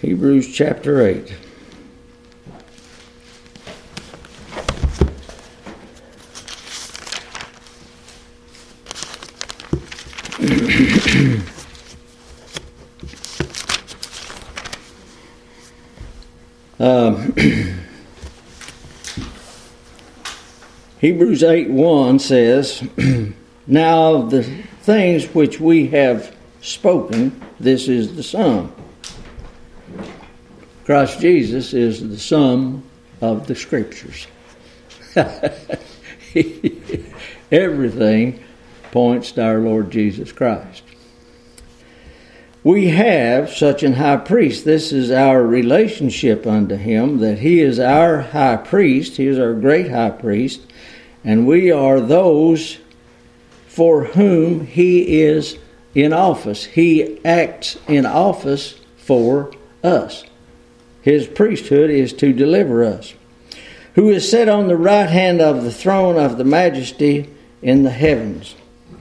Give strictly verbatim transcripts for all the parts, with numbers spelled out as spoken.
Hebrews chapter eight. um, Hebrews eight one says, "Now the things which we have spoken, this is the sum." Christ Jesus is the sum of the Scriptures. Everything points to our Lord Jesus Christ. We have such an high priest. This is our relationship unto him, that he is our high priest. He is our great high priest. And we are those for whom he is in office. He acts in office for us. His priesthood is to deliver us. Who is set on the right hand of the throne of the majesty in the heavens.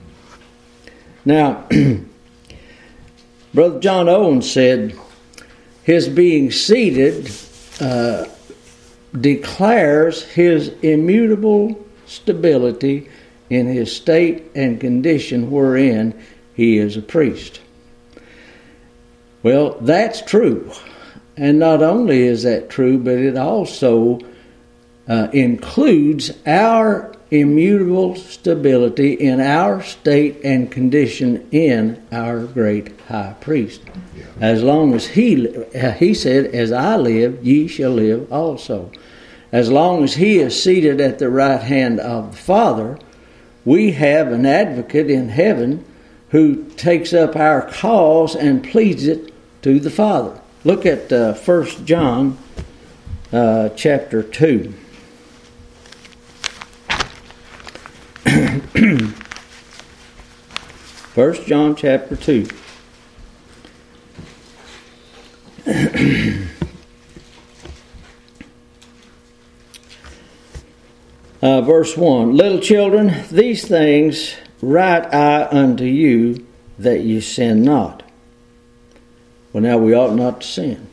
Now, Brother John Owen said, his being seated uh, declares his immutable stability in his state and condition wherein he is a priest. Well, that's true. And not only is that true, but it also uh, includes our immutable stability in our state and condition in our great high priest. Yeah. As long as he, he said, "As I live, ye shall live also." As long as he is seated at the right hand of the Father, we have an advocate in heaven who takes up our cause and pleads it to the Father. Look at uh, First John uh, chapter two. First John chapter two. uh, verse one. "Little children, these things write I unto you, that ye sin not." Well, now we ought not to sin.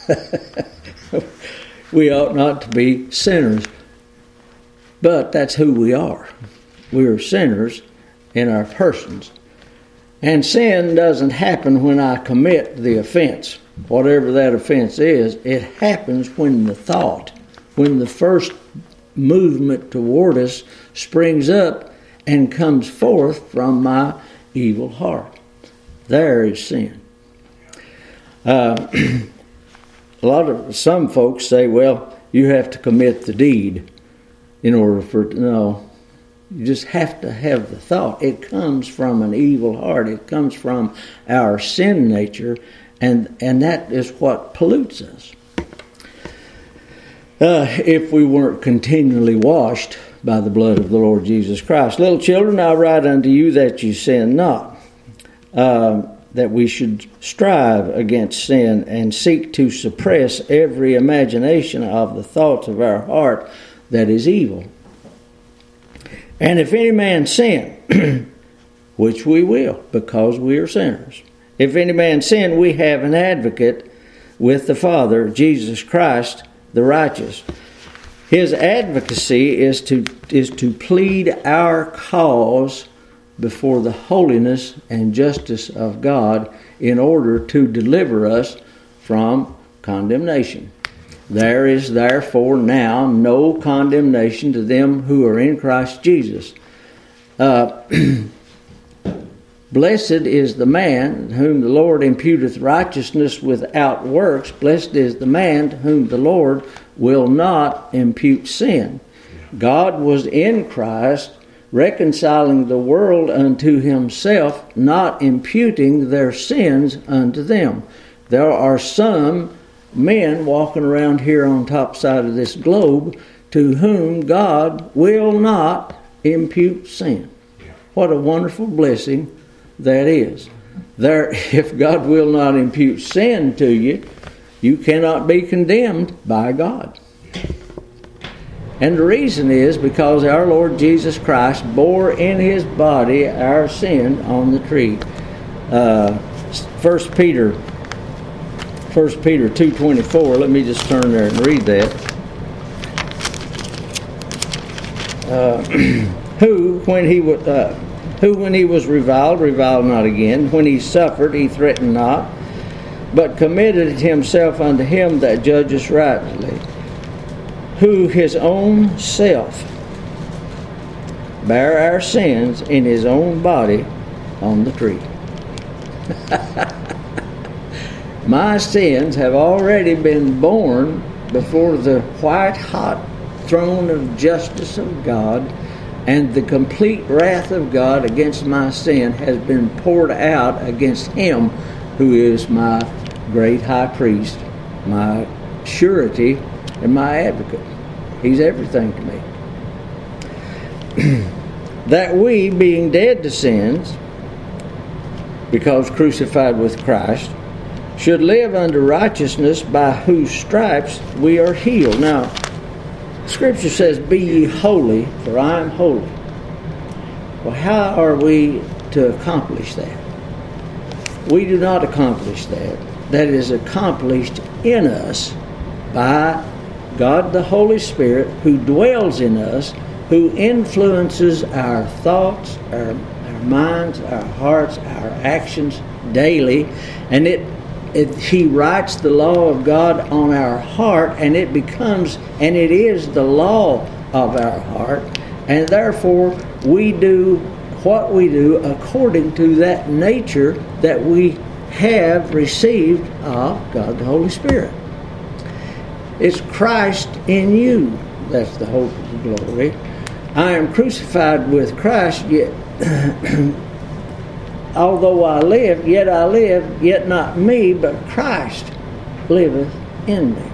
We ought not to be sinners. But that's who we are. We are sinners in our persons. And sin doesn't happen when I commit the offense. Whatever that offense is, it happens when the thought, when the first movement toward us springs up and comes forth from my evil heart. There is sin. Uh, a lot of some folks say, well, you have to commit the deed in order for no. You just have to have the thought. It comes from an evil heart. It comes from our sin nature, and and that is what pollutes us. Uh, if we weren't continually washed by the blood of the Lord Jesus Christ. "Little children, I write unto you that you sin not." Uh, that we should strive against sin and seek to suppress every imagination of the thoughts of our heart that is evil. "And if any man sin," which we will, because we are sinners. "If any man sin, we have an advocate with the Father, Jesus Christ, the righteous." His advocacy is to is to plead our cause before the holiness and justice of God in order to deliver us from condemnation. "There is therefore now no condemnation to them who are in Christ Jesus." Uh, "Blessed is the man whom the Lord imputeth righteousness without works. Blessed is the man to whom the Lord will not impute sin." God was in Christ, reconciling the world unto himself, not imputing their sins unto them. There are some men walking around here on top side of this globe to whom God will not impute sin. What a wonderful blessing that is. There, if God will not impute sin to you, you cannot be condemned by God. And the reason is because our Lord Jesus Christ bore in his body our sin on the tree. Uh, First Peter First Peter two twenty-four. Let me just turn there and read that. Uh, who, when he was, uh, who, when he was reviled, reviled not again. When he suffered, he threatened not, but committed himself unto him that judges rightly, who his own self bare our sins in his own body on the tree. My sins have already been borne before the white-hot throne of justice of God, and the complete wrath of God against my sin has been poured out against him who is my great high priest, my surety, and my advocate. He's everything to me. That we, being dead to sins, because crucified with Christ, should live unto righteousness, by whose stripes we are healed. Now, Scripture says, be ye holy, for I am holy. Well, how are we to accomplish that? We do not accomplish that. That is accomplished in us by God the Holy Spirit, who dwells in us, who influences our thoughts, our, our minds, our hearts, our actions daily. And it, it He writes the law of God on our heart, and it becomes, and it is the law of our heart. And therefore, we do what we do according to that nature that we have received of God the Holy Spirit. It's Christ in you. That's the hope of the glory. I am crucified with Christ, yet although I live, yet I live, yet not me, but Christ liveth in me.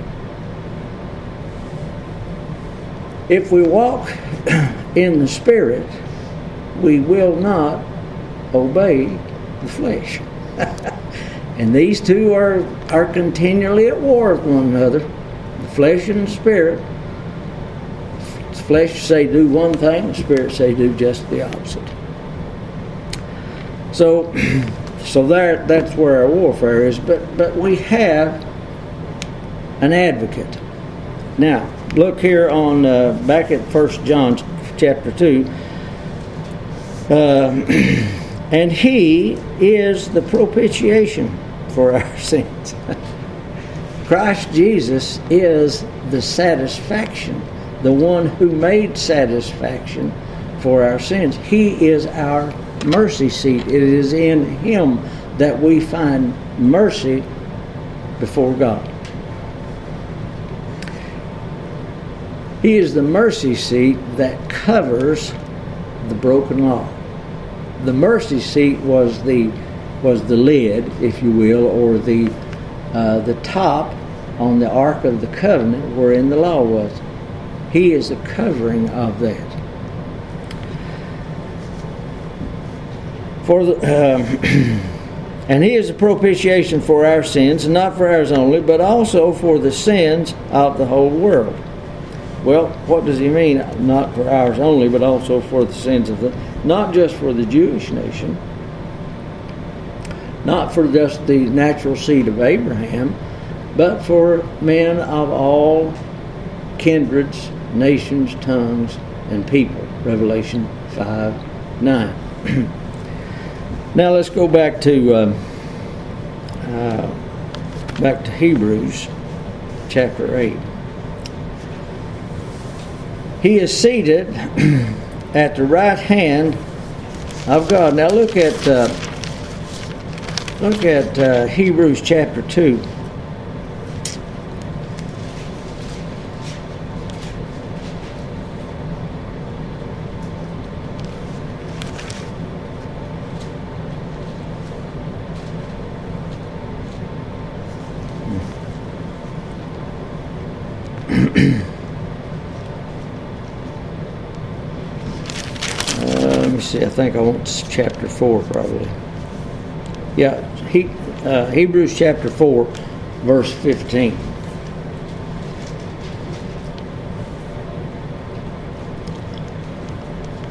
If we walk in the Spirit, we will not obey the flesh. And these two are, are continually at war with one another, the flesh and the Spirit. The flesh say do one thing, the Spirit say do just the opposite. So, so there, that's where our warfare is. But but we have an advocate. Now, look here on uh, back at First John chapter two. Uh, and He is the propitiation for our sins. Christ Jesus is the satisfaction, the one who made satisfaction for our sins. He is our mercy seat. It is in Him that we find mercy before God. He is the mercy seat that covers the broken law. The mercy seat was the was the lid, if you will, or the uh, the top on the Ark of the Covenant wherein the law was. He is the covering of that. For the, um, and He is a propitiation for our sins, and not for ours only, but also for the sins of the whole world. Well, what does He mean? Not for ours only, but also for the sins of the, not just for the Jewish nation, not for just the natural seed of Abraham, but for men of all kindreds, nations, tongues, and people. Revelation five nine. Now let's go back to uh, uh, back to Hebrews chapter eight. He is seated at the right hand of God. Now look at uh, look at uh, Hebrews chapter two. See, I think I want chapter four probably. Yeah, he, uh, Hebrews chapter four, verse fifteen.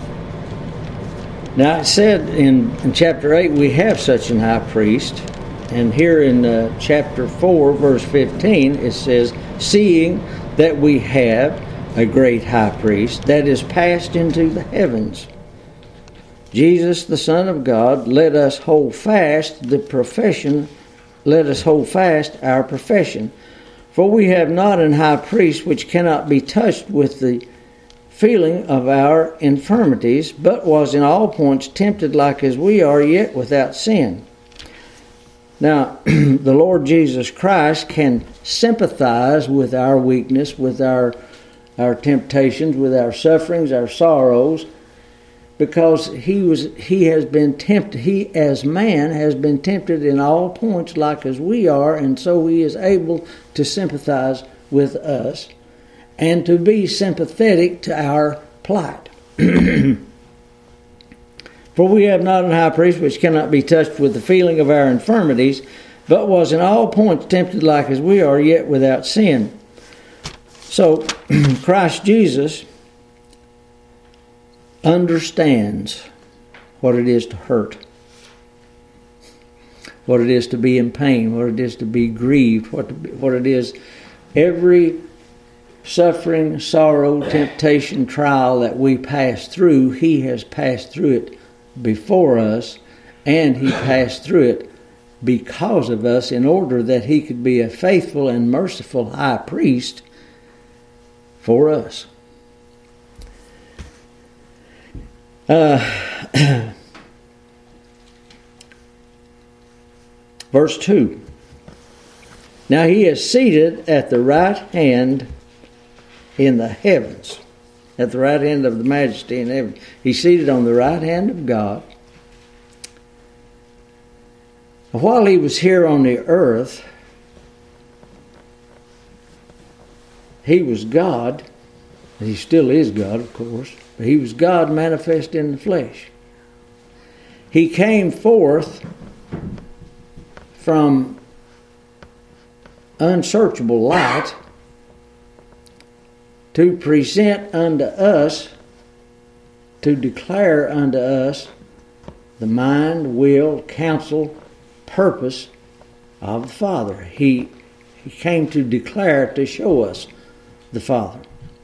Now it said in, in chapter eight we have such an high priest And here in uh, chapter four, verse fifteen, it says, seeing that we have a great high priest that is passed into the heavens, Jesus, the Son of God, let us hold fast the profession, let us hold fast our profession. For we have not an high priest which cannot be touched with the feeling of our infirmities, but was in all points tempted like as we are, yet without sin. Now, the Lord Jesus Christ can sympathize with our weakness, with our, our temptations, with our sufferings, our sorrows, because he was he has been tempted, he as man has been tempted in all points like as we are, and so he is able to sympathize with us and to be sympathetic to our plight. For we have not an high priest which cannot be touched with the feeling of our infirmities, but was in all points tempted like as we are, yet without sin. So, Christ Jesus understands what it is to hurt, what it is to be in pain, what it is to be grieved, what, to be, what it is, every suffering, sorrow, temptation, trial that we pass through, he has passed through it before us, and he passed through it because of us, in order that he could be a faithful and merciful high priest for us. Uh, verse two. Now he is seated at the right hand in the heavens, at the right hand of the majesty in heaven. He's seated on the right hand of God. While he was here on the earth, he was God. He still is God, of course. But he was God manifest in the flesh. He came forth from unsearchable light to present unto us, to declare unto us the mind, will, counsel, purpose of the Father. He, he came to declare, to show us the Father.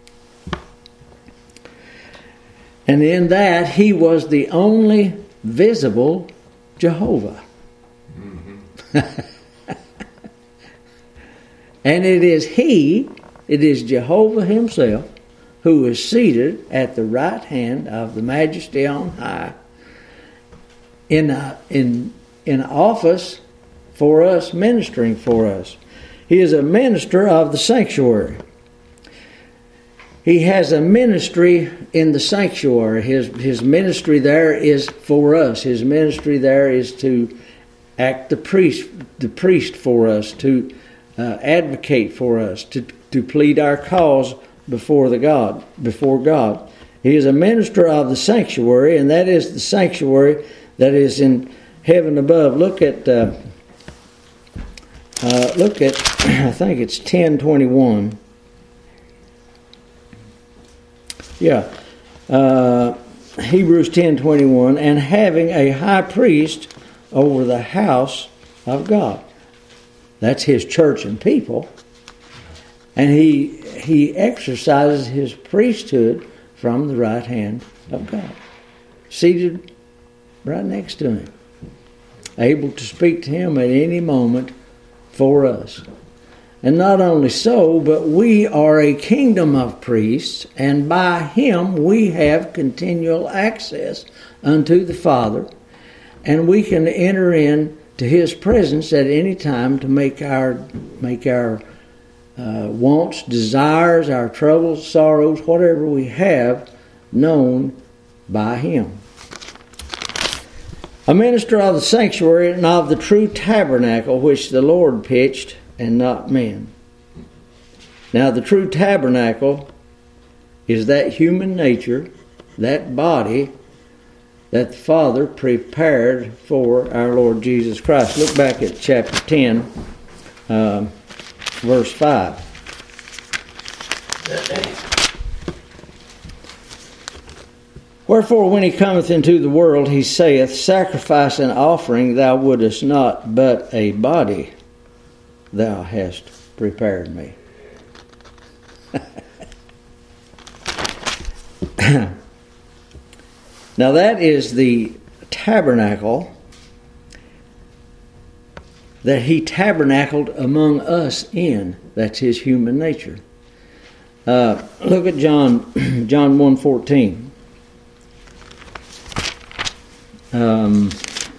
And in that, he was the only visible Jehovah. Mm-hmm. And it is he, it is Jehovah himself, who is seated at the right hand of the majesty on high, in a, in in office for us, ministering for us. He is a minister of the sanctuary. He has a ministry in the sanctuary. His his ministry there is for us. His ministry there is to act the priest, the priest for us, to uh, advocate for us, to to plead our cause before the God, before God. He is a minister of the sanctuary, and that is the sanctuary that is in heaven above. Look at uh, uh, look at I think it's ten twenty-one. Yeah, uh, Hebrews ten twenty-one, and having a high priest over the house of God. That's his church and people, and he he exercises his priesthood from the right hand of God, seated right next to him, able to speak to him at any moment for us. And not only so, but we are a kingdom of priests, and by him we have continual access unto the Father, and we can enter in to his presence at any time to make our make our uh, wants, desires, our troubles, sorrows, whatever we have, known by him. A minister of the sanctuary and of the true tabernacle which the Lord pitched, and not men. Now the true tabernacle is that human nature, that body that the Father prepared for our Lord Jesus Christ. Look back at chapter ten, uh, verse five. Wherefore, when he cometh into the world, he saith, Sacrifice and offering thou wouldest not, but a body thou hast prepared me. Now that is the tabernacle that he tabernacled among us in. That's his human nature. Uh, look at John, John one fourteen. Um,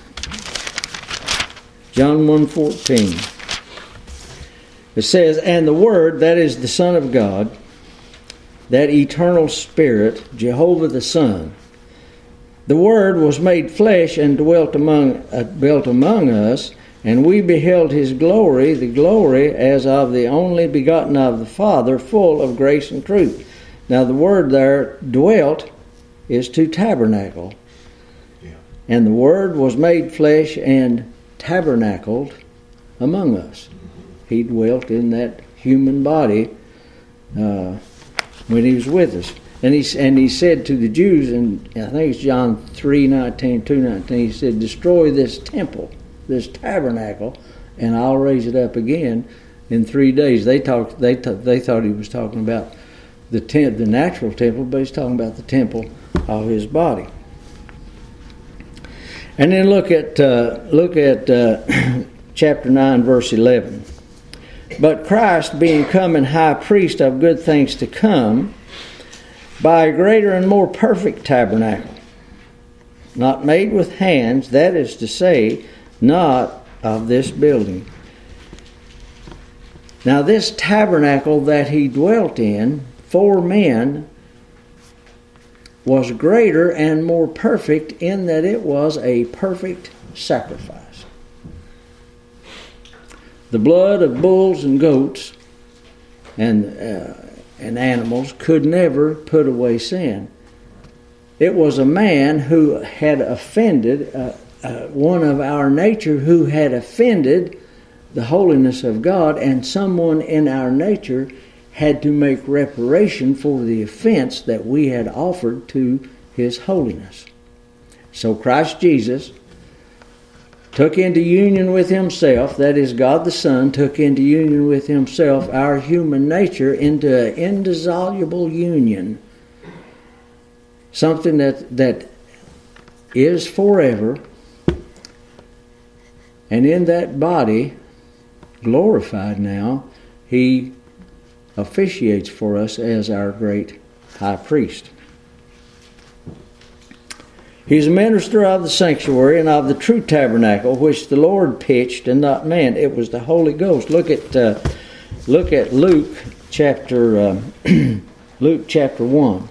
John one fourteen. It says, And the Word, that is the Son of God, that eternal Spirit, Jehovah the Son, the Word was made flesh and dwelt among uh, dwelt among us, and we beheld his glory, the glory as of the only begotten of the Father, full of grace and truth. Now the word there, dwelt, is to tabernacle. Yeah. And the Word was made flesh and tabernacled among us. Mm-hmm. He dwelt in that human body uh, when he was with us. And he, and he said to the Jews, and I think it's John three nineteen, two nineteen, he said, Destroy this temple, this tabernacle, and I'll raise it up again in three days. They talked. They th- they thought he was talking about the tent, the natural temple, but he's talking about the temple of his body. And then look at uh, look at uh, chapter nine, verse eleven. But Christ, being come and high priest of good things to come, by a greater and more perfect tabernacle, not made with hands, that is to say, not of this building. Now this tabernacle that he dwelt in for men was greater and more perfect in that it was a perfect sacrifice. The blood of bulls and goats and uh, and animals could never put away sin. It was a man who had offended, uh, uh, one of our nature who had offended the holiness of God, and someone in our nature had to make reparation for the offense that we had offered to his holiness. So Christ Jesus took into union with himself, that is God the Son, took into union with himself our human nature into an indissoluble union. Something that, that is forever. And in that body, glorified now, he officiates for us as our great high priest. He's a minister of the sanctuary and of the true tabernacle, which the Lord pitched and not man. It was the Holy Ghost. Look at uh, look at Luke chapter uh, Luke chapter one.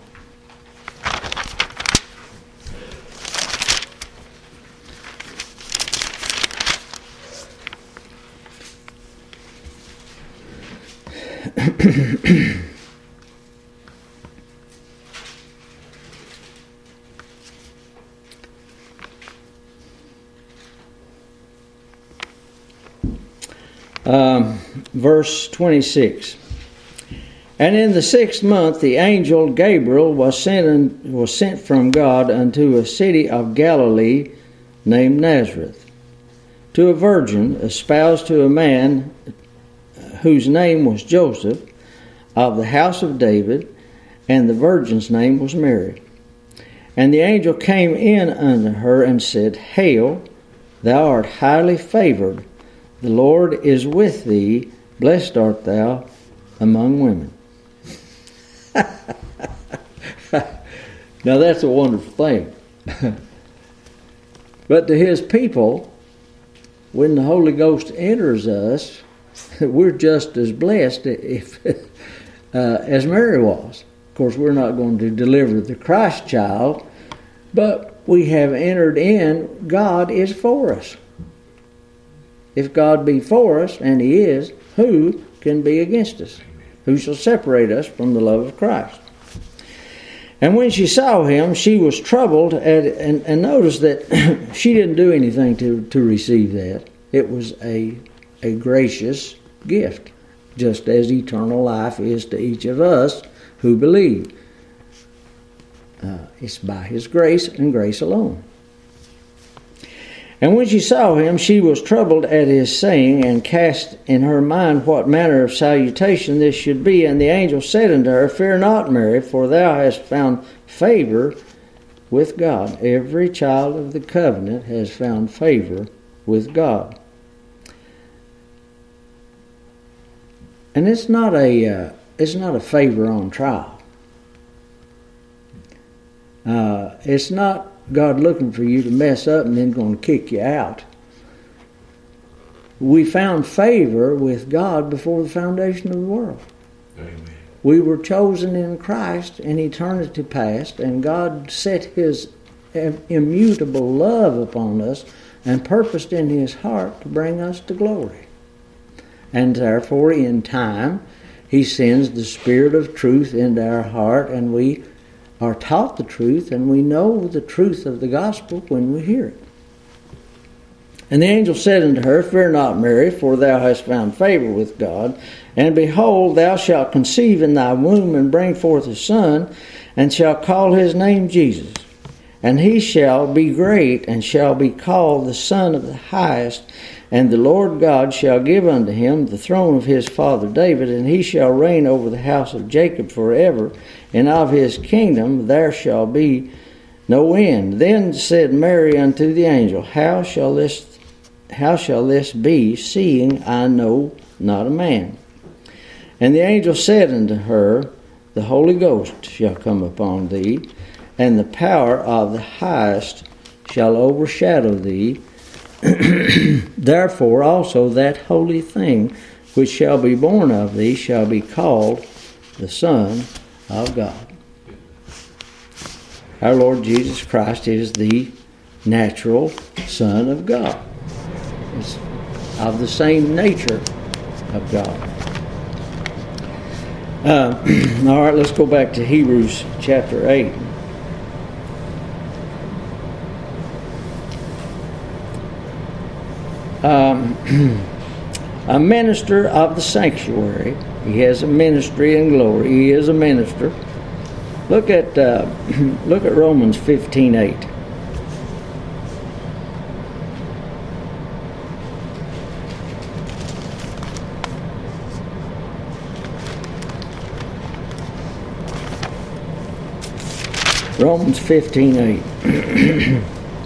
Um, verse twenty-six. And in the sixth month the angel Gabriel was sent in, was sent from God unto a city of Galilee named Nazareth, to a virgin espoused to a man whose name was Joseph, of the house of David, and the virgin's name was Mary. And the angel came in unto her and said, Hail, thou art highly favored, the Lord is with thee, blessed art thou among women. Now that's a wonderful thing. But to his people, when the Holy Ghost enters us, we're just as blessed if, uh, as Mary was. Of course, we're not going to deliver the Christ child, but we have entered in. God is for us. If God be for us, and he is, who can be against us? Who shall separate us from the love of Christ? And when she saw him, she was troubled, at, and, and noticed that she didn't do anything to, to receive that. It was a, a gracious gift, just as eternal life is to each of us who believe. Uh, it's by His grace and grace alone. And when she saw him, she was troubled at his saying, and cast in her mind what manner of salutation this should be. And the angel said unto her, Fear not, Mary, for thou hast found favor with God. Every child of the covenant has found favor with God. And it's not a uh, it's not a favor on trial. Uh, it's not God looking for you to mess up and then going to kick you out. We found favor with God before the foundation of the world. Amen. We were chosen in Christ in eternity past, and God set His immutable love upon us and purposed in His heart to bring us to glory. And therefore, in time, He sends the Spirit of truth into our heart, and we are taught the truth, and we know the truth of the gospel when we hear it. And the angel said unto her, Fear not, Mary, for thou hast found favor with God. And behold, thou shalt conceive in thy womb, and bring forth a son, and shalt call his name Jesus. And he shall be great, and shall be called the Son of the Highest. And the Lord God shall give unto him the throne of his father David, and he shall reign over the house of Jacob forever, and of his kingdom there shall be no end. Then said Mary unto the angel, How shall this, how shall this be, seeing I know not a man? And the angel said unto her, The Holy Ghost shall come upon thee, and the power of the Highest shall overshadow thee. Therefore also that holy thing which shall be born of thee shall be called the Son of God. Our Lord Jesus Christ is the natural Son of God. It's of the same nature of God. Uh, all right, let's go back to Hebrews chapter eight. Um, a minister of the sanctuary. He has a ministry and glory. He is a minister. Look at uh, look at Romans fifteen eight. Romans fifteen eight.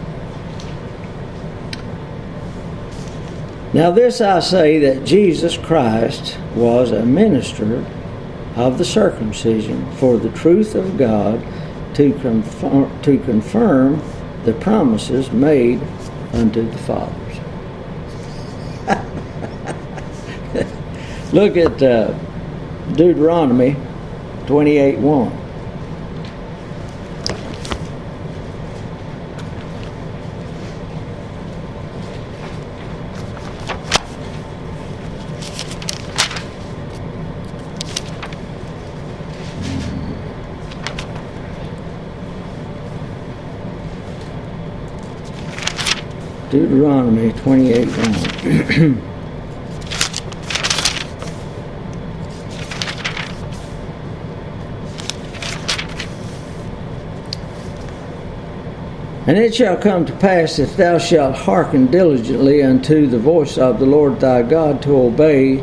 Now this I say, that Jesus Christ was a minister of the circumcision for the truth of God, to confirm, to confirm the promises made unto the fathers. Look at uh, Deuteronomy twenty-eight one. Deuteronomy twenty-eight one. And it shall come to pass, if thou shalt hearken diligently unto the voice of the Lord thy God, to obey,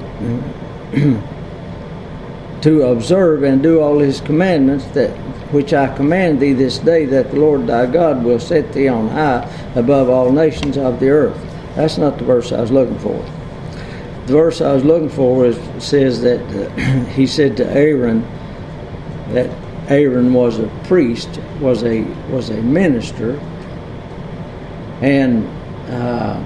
to observe and do all his commandments, that which I command thee this day, that the Lord thy God will set thee on high above all nations of the earth. That's not the verse I was looking for. The verse I was looking for is, says that uh, he said to Aaron that Aaron was a priest, was a was a minister, and uh,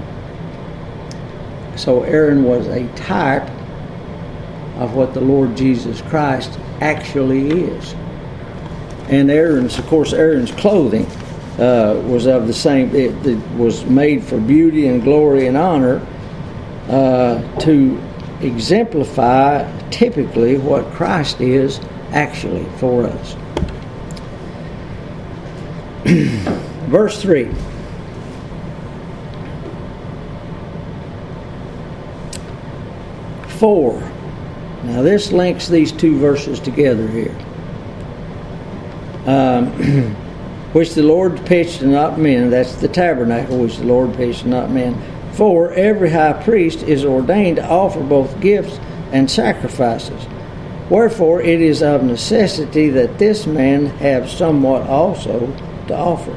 so Aaron was a type of what the Lord Jesus Christ actually is. And Aaron's, of course, Aaron's clothing uh, was of the same. It, it was made for beauty and glory and honor uh, to exemplify typically what Christ is actually for us. Verse three. Four. Now this links these two verses together here. um, which the Lord pitched and not men. That's the tabernacle which the Lord pitched and not men. For every high priest is ordained to offer both gifts and sacrifices. Wherefore it is of necessity that this man have somewhat also to offer.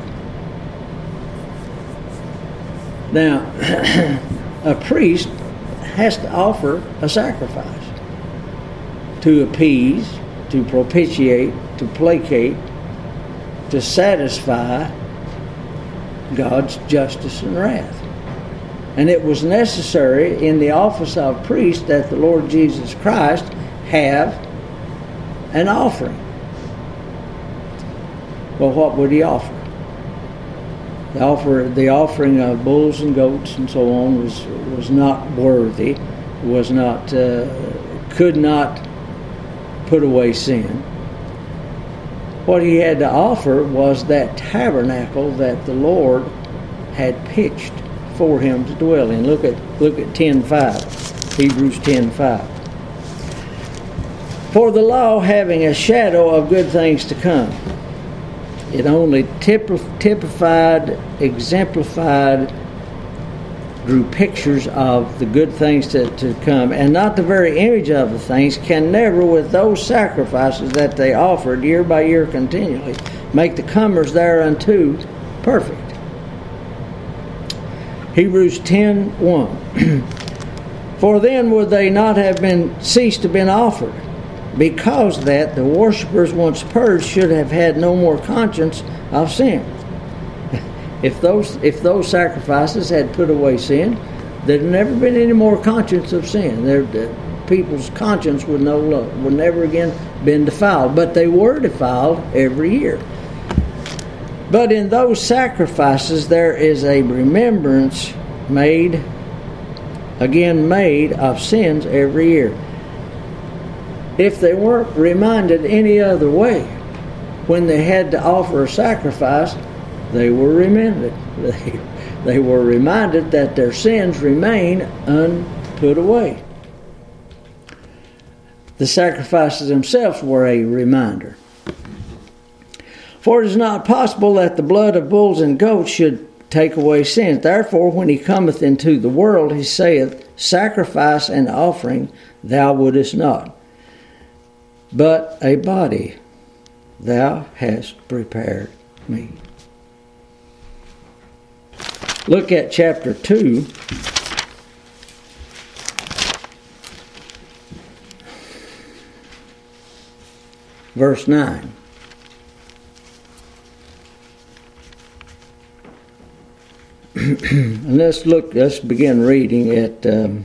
Now, a priest has to offer a sacrifice to appease, to propitiate, to placate, to satisfy God's justice and wrath. And it was necessary in the office of priest that the Lord Jesus Christ have an offering. Well, what would he offer? The offer, the offering of bulls and goats and so on was was not worthy, was not, uh, could not put away sin. What he had to offer was that tabernacle that the Lord had pitched for him to dwell in. Look at look at ten five, Hebrews ten five. For the law, having a shadow of good things to come, it only typified, exemplified, drew pictures of the good things to, to come, and not the very image of the things, can never, with those sacrifices that they offered year by year continually, make the comers thereunto perfect. Hebrews ten one. For then would they not have been ceased to been offered, because that the worshippers once purged should have had no more conscience of sin. If those if those sacrifices had put away sin, there'd never been any more conscience of sin. There, the people's conscience would no would never again been defiled. But they were defiled every year. But in those sacrifices there is a remembrance made, again made, of sins every year. If they weren't reminded any other way, when they had to offer a sacrifice, they were reminded. They, they were reminded that their sins remain unput away. The sacrifices themselves were a reminder. For it is not possible that the blood of bulls and goats should take away sins. Therefore, when he cometh into the world, he saith, Sacrifice and offering thou wouldest not, but a body thou hast prepared me. Look at chapter two. Verse nine. And let's look, let's begin reading at um,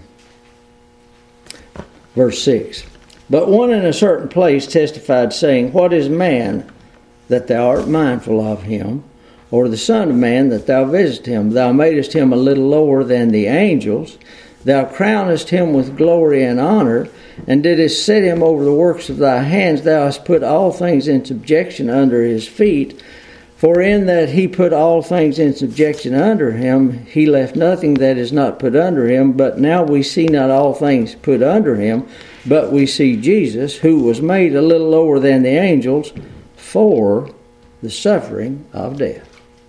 verse six. But one in a certain place testified, saying, What is man that thou art mindful of him, or the son of man that thou visitest him? Thou madest him a little lower than the angels. Thou crownest him with glory and honor, and didst set him over the works of thy hands. Thou hast put all things in subjection under his feet. For in that he put all things in subjection under him, he left nothing that is not put under him. But now we see not all things put under him, but we see Jesus, who was made a little lower than the angels, for the suffering of death.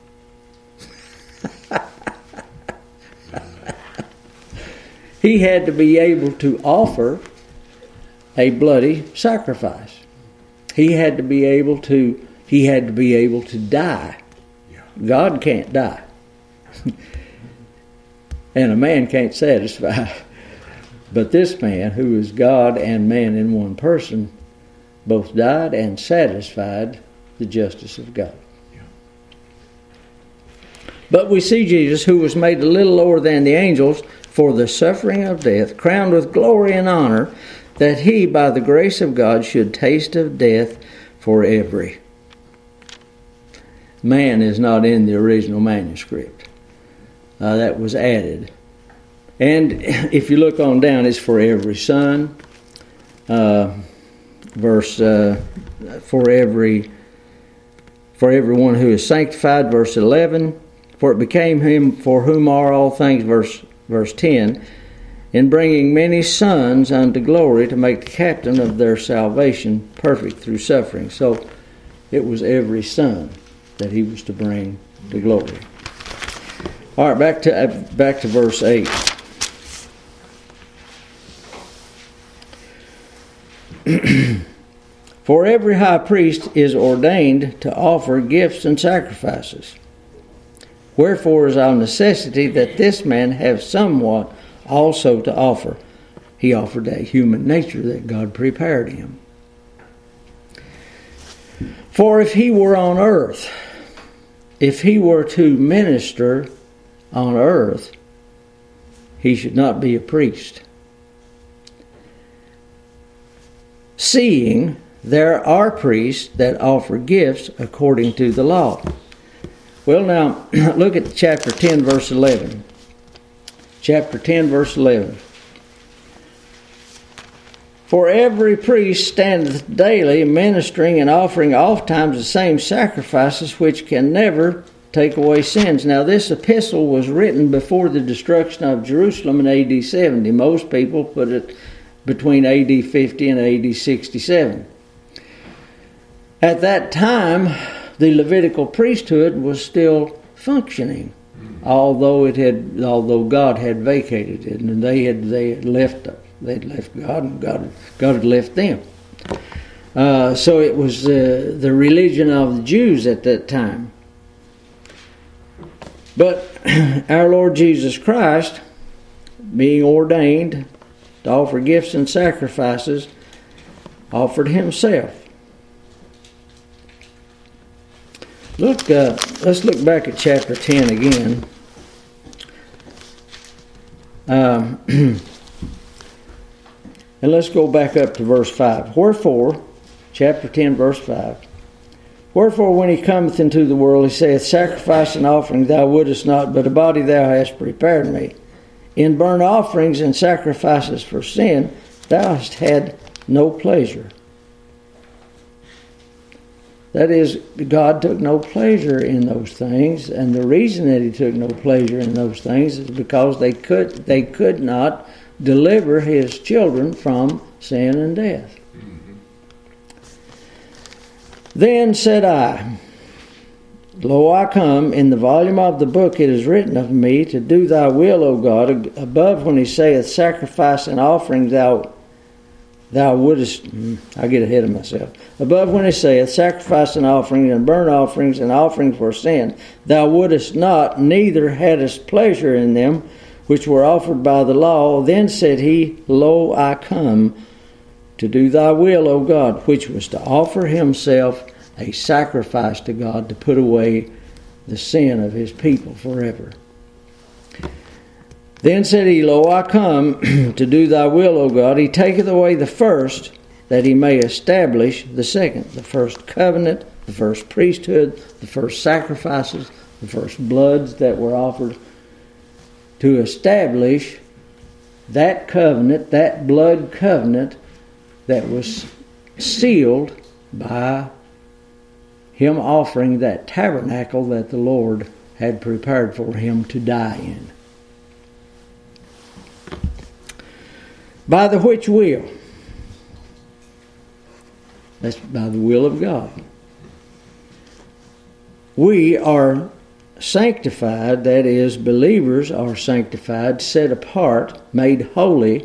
He had to be able to offer a bloody sacrifice. He had to be able to He had to be able to die. God can't die. And a man can't satisfy. But this man, who is God and man in one person, both died and satisfied the justice of God. But we see Jesus, who was made a little lower than the angels for the suffering of death, crowned with glory and honor, that he, by the grace of God, should taste of death for every. Man is not in the original manuscript. Uh, that was added. And if you look on down, it's for every son. Uh, verse uh, for every for everyone who is sanctified. Verse eleven. For it became him for whom are all things. Verse verse ten. In bringing many sons unto glory, to make the captain of their salvation perfect through suffering. So It was every son that he was to bring to glory. All right, back to uh, back to verse eight. For every high priest is ordained to offer gifts and sacrifices. Wherefore is our necessity that this man have somewhat also to offer. He offered that human nature that God prepared him. For if he were on earth, if he were to minister on earth, he should not be a priest. Seeing there are priests that offer gifts according to the law. Well, now, look at chapter ten, verse eleven. Chapter ten, verse eleven. For every priest standeth daily ministering and offering oftentimes the same sacrifices which can never take away sins. Now, this epistle was written before the destruction of Jerusalem in A D seventy. Most people put it between A D fifty and A D sixty-seven. At that time, the Levitical priesthood was still functioning, although it had, although God had vacated it, and they had they had left they'd left God, and God God had left them. Uh, so it was uh, the religion of the Jews at that time. But our Lord Jesus Christ, being ordained to offer gifts and sacrifices, offered himself. Look, uh, let's look back at chapter ten again. Um, and let's go back up to verse five. Wherefore, chapter ten, verse five. Wherefore, when he cometh into the world, he saith, Sacrifice and offering thou wouldest not, but a body thou hast prepared me. In burnt offerings and sacrifices for sin, thou hast had no pleasure. That is, God took no pleasure in those things, and the reason that he took no pleasure in those things is because they could they could not deliver his children from sin and death. Mm-hmm. Then said I, Lo, I come, in the volume of the book it is written of me, to do thy will, O God, above when he saith, Sacrifice and offering thou Thou wouldest, I get ahead of myself. Above when he saith, Sacrifice and offerings and burnt offerings and offering for sin, thou wouldest not, neither hadst pleasure in them, which were offered by the law. Then said he, Lo, I come to do thy will, O God, which was to offer himself a sacrifice to God to put away the sin of his people forever. Then said he, Lo, I come to do thy will, O God. He taketh away the first, that he may establish the second. The first covenant, the first priesthood, the first sacrifices, the first bloods that were offered, to establish that covenant, that blood covenant that was sealed by him offering that tabernacle that the Lord had prepared for him to die in. By the which will, that's by the will of God, we are sanctified, that is, believers are sanctified, set apart, made holy,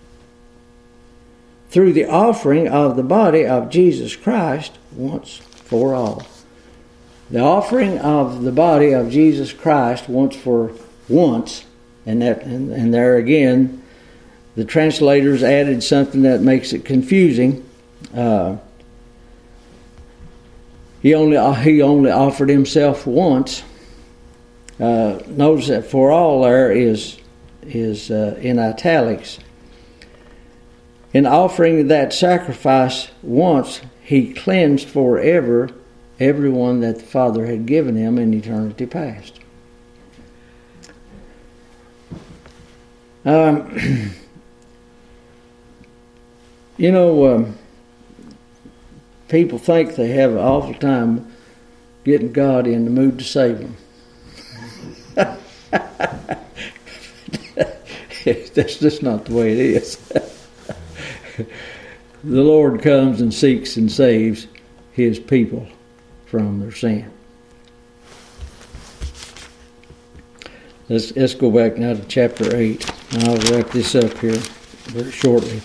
through the offering of the body of Jesus Christ once for all. The offering of the body of Jesus Christ once for once, and that and, and there again, the translators added something that makes it confusing. Uh, he only he only offered himself once. Uh, notice that for all there is is uh, in italics. In offering that sacrifice once, he cleansed forever everyone that the Father had given him in eternity past. Um. You know, um, people think they have an awful time getting God in the mood to save them. That's just not the way it is. The Lord comes and seeks and saves his people from their sin. Let's, let's go back now to chapter eight. And I'll wrap this up here very shortly.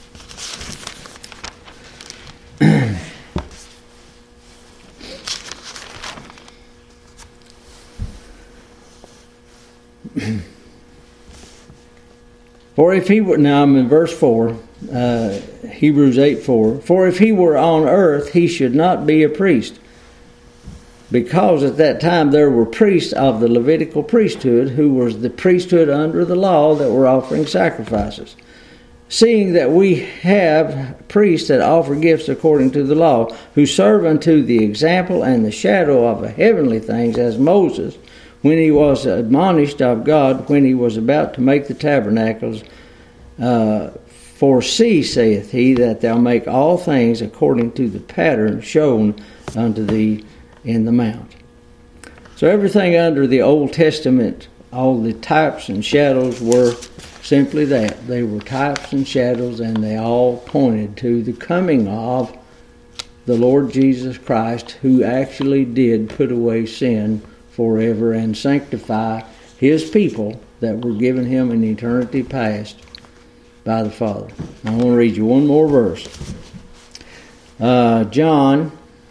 For if he were, now I'm in verse four, uh, Hebrews eight four. For if he were on earth, he should not be a priest, because at that time there were priests of the Levitical priesthood, who was the priesthood under the law, that were offering sacrifices. Seeing that we have priests that offer gifts according to the law, who serve unto the example and the shadow of the heavenly things, as Moses, when he was admonished of God, when he was about to make the tabernacles, uh, for see, saith he, that thou make all things according to the pattern shown unto thee in the mount. So everything under the Old Testament, all the types and shadows were simply that. They were types and shadows, and they all pointed to the coming of the Lord Jesus Christ, who actually did put away sin forever and sanctify his people that were given him in eternity past by the Father. I want to read you one more verse. Uh, John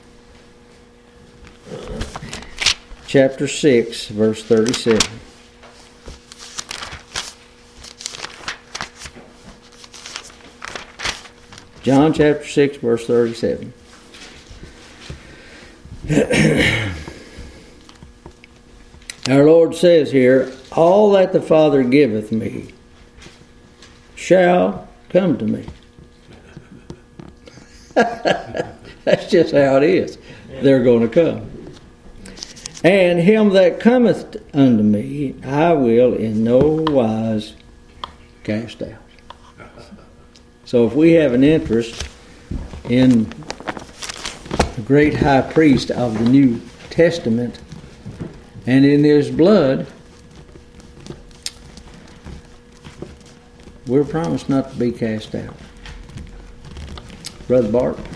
chapter six, verse thirty-seven. John chapter six, verse thirty-seven. Our Lord says here, all that the Father giveth me shall come to me. That's just how it is. They're going to come. And him that cometh unto me, I will in no wise cast out. So if we have an interest in the great high priest of the New Testament, and in his blood, we're promised not to be cast out. Brother Bart?